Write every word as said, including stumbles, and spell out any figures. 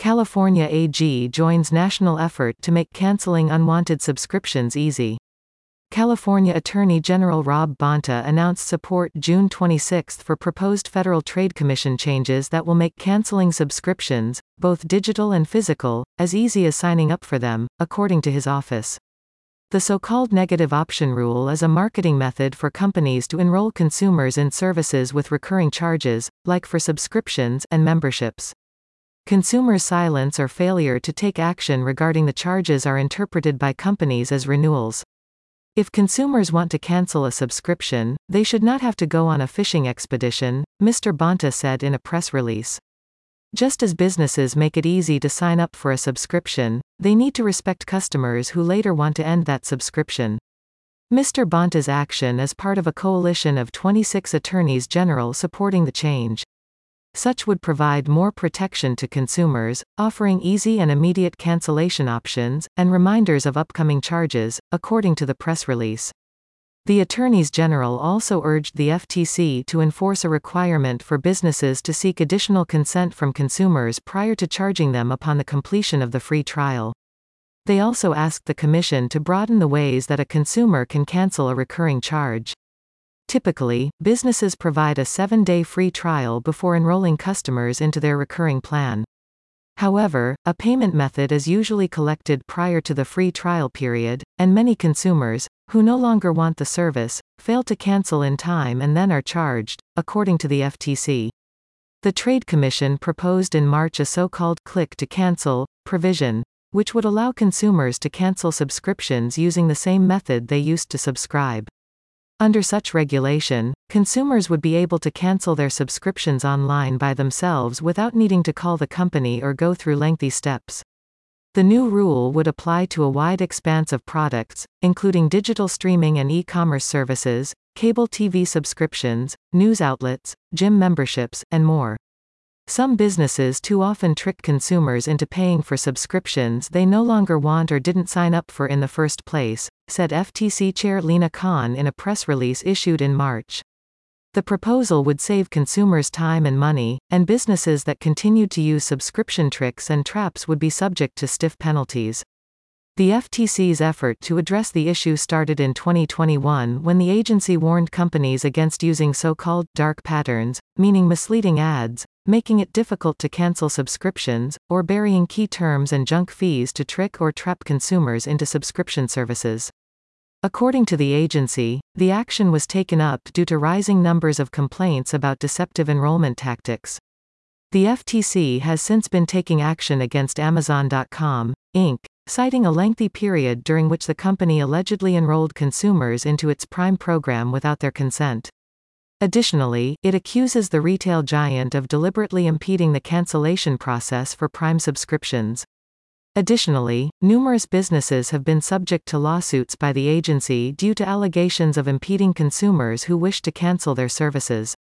California A G joins national effort to make canceling unwanted subscriptions easy. California Attorney General Rob Bonta announced support June twenty-sixth for proposed Federal Trade Commission changes that will make canceling subscriptions, both digital and physical, as easy as signing up for them, according to his office. The so-called negative option rule is a marketing method for companies to enroll consumers in services with recurring charges, like for subscriptions and memberships. Consumers' silence or failure to take action regarding the charges are interpreted by companies as renewals. If consumers want to cancel a subscription, they should not have to go on a fishing expedition, Mister Bonta said in a press release. Just as businesses make it easy to sign up for a subscription, they need to respect customers who later want to end that subscription. Mister Bonta's action is part of a coalition of twenty-six attorneys general supporting the change. Such would provide more protection to consumers, offering easy and immediate cancellation options, and reminders of upcoming charges, according to the press release. The attorneys general also urged the F T C to enforce a requirement for businesses to seek additional consent from consumers prior to charging them upon the completion of the free trial. They also asked the Commission to broaden the ways that a consumer can cancel a recurring charge. Typically, businesses provide a seven-day free trial before enrolling customers into their recurring plan. However, a payment method is usually collected prior to the free trial period, and many consumers, who no longer want the service, fail to cancel in time and then are charged, according to the F T C. The Trade Commission proposed in March a so-called click to cancel provision, which would allow consumers to cancel subscriptions using the same method they used to subscribe. Under such regulation, consumers would be able to cancel their subscriptions online by themselves without needing to call the company or go through lengthy steps. The new rule would apply to a wide expanse of products, including digital streaming and e-commerce services, cable T V subscriptions, news outlets, gym memberships, and more. Some businesses too often trick consumers into paying for subscriptions they no longer want or didn't sign up for in the first place, said F T C Chair Lina Khan in a press release issued in March. The proposal would save consumers time and money, and businesses that continued to use subscription tricks and traps would be subject to stiff penalties. The F T C's effort to address the issue started in twenty twenty-one when the agency warned companies against using so-called dark patterns, meaning misleading ads, making it difficult to cancel subscriptions, or burying key terms and junk fees to trick or trap consumers into subscription services. According to the agency, the action was taken up due to rising numbers of complaints about deceptive enrollment tactics. The F T C has since been taking action against Amazon dot com, Incorporated, citing a lengthy period during which the company allegedly enrolled consumers into its Prime program without their consent. Additionally, it accuses the retail giant of deliberately impeding the cancellation process for Prime subscriptions. Additionally, numerous businesses have been subject to lawsuits by the agency due to allegations of impeding consumers who wish to cancel their services.